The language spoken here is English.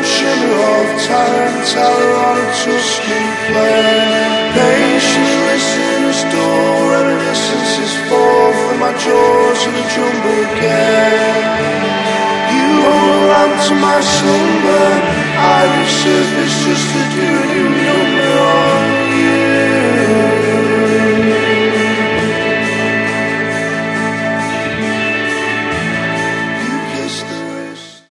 shimmer of Tarantella on a Tuscan plain. Patiently listen as door reminiscences fall from my jaws in a jumble game. You hold a lamp to my sunburn, Irish surface just to do a new number.